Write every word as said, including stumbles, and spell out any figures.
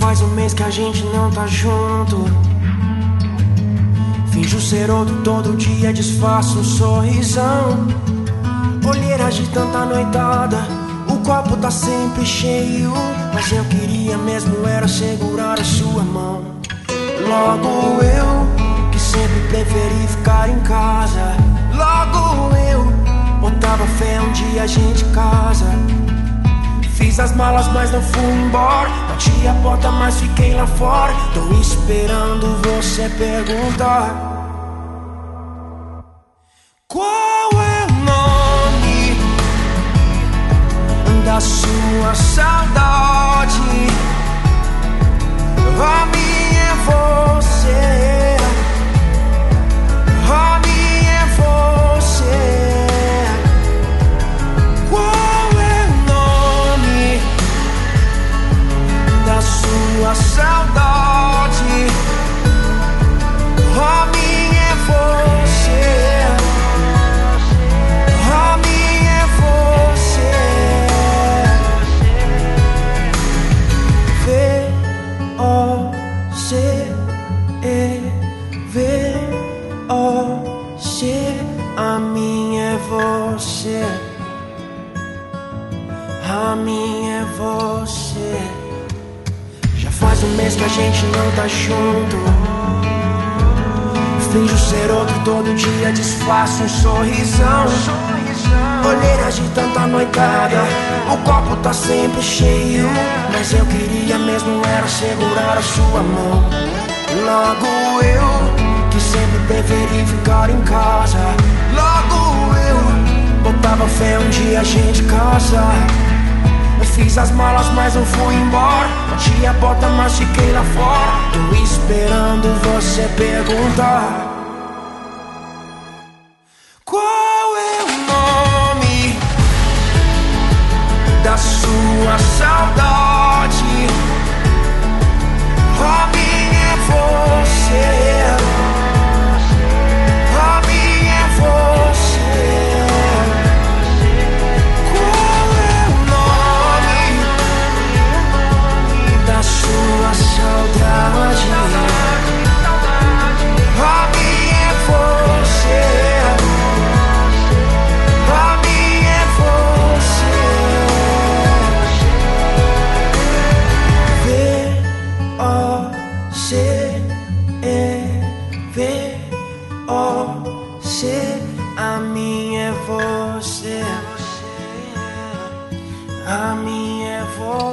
faz um mês que a gente não tá junto. Finjo ser outro todo dia, disfarço um sorrisão. Olheiras de tanta noitada, o copo tá sempre cheio. Mas eu queria mesmo era segurar a sua mão. Logo eu, que sempre preferi ficar em casa. Logo eu, botava fé um dia a gente casa. Fiz as malas mas não fui embora. Bati a porta mas fiquei lá fora. Tô esperando você perguntar: qual é o nome da sua saudade? A minha é você, a minha é você. Qual é o nome da sua saudade? A minha é você, a minha é você. V O C E V O C, a minha é você, a minha é você. Já faz um mês que a gente não tá junto. Finjo ser outro todo dia, disfarço um sorrisão. Olheiras de tanta noitada, o copo tá sempre cheio. Mas eu queria mesmo era segurar a sua mão. Logo eu, que sempre preferi ficar em casa. Logo eu, botava fé um dia a gente casa. Eu fiz as malas mas não fui embora. Bati a porta mas fiquei lá fora. Tô esperando você perguntar: qual é o nome da sua saudade? A minha é você, a minha é você. Qual é o nome da sua saudade? A minha é você, a minha é você. V O C E V O C, a minha é você, a minha é você.